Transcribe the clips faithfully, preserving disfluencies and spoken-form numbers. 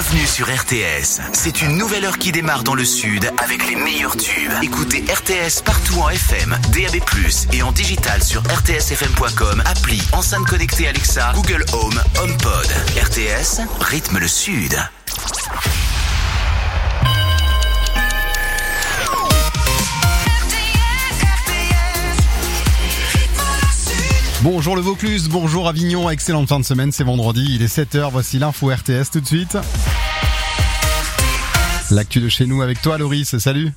Bienvenue sur R T S. C'est une nouvelle heure qui démarre dans le sud avec les meilleurs tubes. Écoutez R T S partout en F M, D A B plus, et en digital sur r t s f m point com, appli, enceinte connectée Alexa, Google Home, HomePod. R T S, rythme le sud. Bonjour le Vaucluse, bonjour Avignon, excellente fin de semaine, c'est vendredi, il est sept heures, voici l'info R T S tout de suite. L'actu de chez nous avec toi Loris, salut.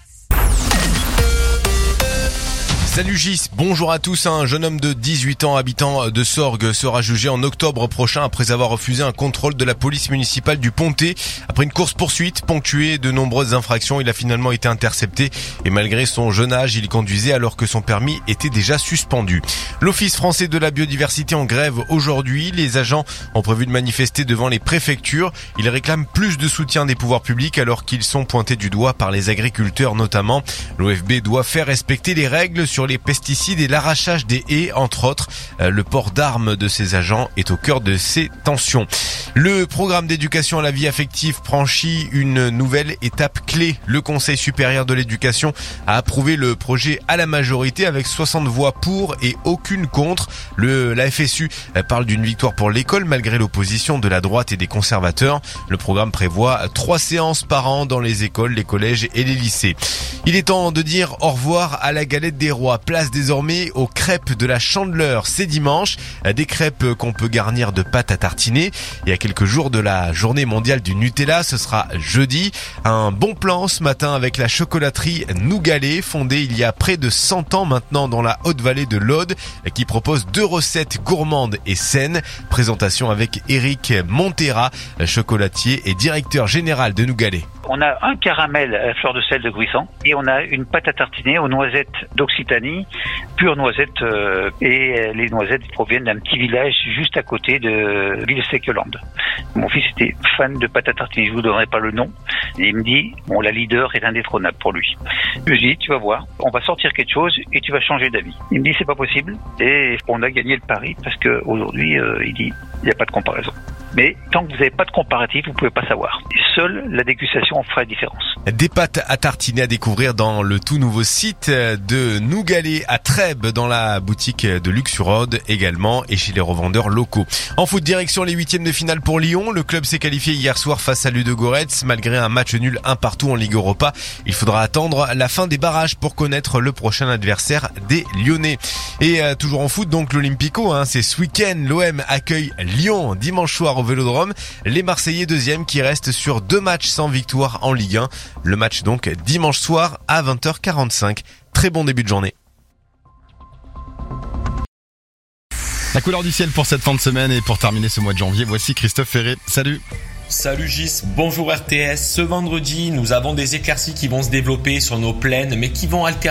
Salut Gis, bonjour à tous. Un jeune homme de dix-huit ans, habitant de Sorgues, sera jugé en octobre prochain après avoir refusé un contrôle de la police municipale du Pontet. Après une course-poursuite ponctuée de nombreuses infractions, il a finalement été intercepté et malgré son jeune âge, il conduisait alors que son permis était déjà suspendu. L'Office français de la biodiversité en grève aujourd'hui. Les agents ont prévu de manifester devant les préfectures. Ils réclament plus de soutien des pouvoirs publics alors qu'ils sont pointés du doigt par les agriculteurs notamment. L'O F B doit faire respecter les règles sur les pesticides et l'arrachage des haies, entre autres. Le port d'armes de ces agents est au cœur de ces tensions. Le programme d'éducation à la vie affective franchit une nouvelle étape clé. Le Conseil supérieur de l'éducation a approuvé le projet à la majorité avec soixante voix pour et aucune contre. Le, la F S U parle d'une victoire pour l'école malgré l'opposition de la droite et des conservateurs. Le programme prévoit trois séances par an dans les écoles, les collèges et les lycées. Il est temps de dire au revoir à la galette des rois. Place désormais aux crêpes de la Chandeleur. C'est dimanche. Des crêpes qu'on peut garnir de pâte à tartiner. Et à quelques jours de la journée mondiale du Nutella, ce sera jeudi. Un bon plan ce matin avec la chocolaterie Nougalet, fondée il y a près de cent ans maintenant dans la Haute-Vallée de l'Aude, qui propose deux recettes gourmandes et saines. Présentation avec Eric Montera, chocolatier et directeur général de Nougalet. On a un caramel à la fleur de sel de Gruissant et on a une pâte à tartiner aux noisettes d'Occitanie, pure noisette, euh, et les noisettes proviennent d'un petit village juste à côté de Villesequelande. Mon fils était fan de pâte à tartiner, je vous donnerai pas le nom, et il me dit, bon, la leader est indétrônable pour lui. Je lui dis, tu vas voir, on va sortir quelque chose et tu vas changer d'avis. Il me dit, c'est pas possible, et on a gagné le pari parce que aujourd'hui, euh, il dit, il n'y a pas de comparaison. Mais tant que vous n'avez pas de comparatif, vous pouvez pas savoir. Seule la dégustation fera la différence. Des pâtes à tartiner à découvrir dans le tout nouveau site de Nougalet à Trèbes, dans la boutique de Luxurode également et chez les revendeurs locaux. En foot, direction les huitièmes de finale pour Lyon. Le club s'est qualifié hier soir face à Ludogorets malgré un match nul un partout en Ligue Europa. Il faudra attendre la fin des barrages pour connaître le prochain adversaire des Lyonnais. Et euh, toujours en foot, donc l'Olympico, hein, c'est ce week-end. L'O M accueille Lyon dimanche soir au Vélodrome. Les Marseillais deuxième qui restent sur deux matchs sans victoire en Ligue un. Le match donc dimanche soir à vingt heures quarante-cinq. Très bon début de journée. La couleur du ciel pour cette fin de semaine et pour terminer ce mois de janvier, voici Christophe Ferré. Salut. Salut Gis, bonjour R T S. Ce vendredi, nous avons des éclaircies qui vont se développer sur nos plaines mais qui vont alterner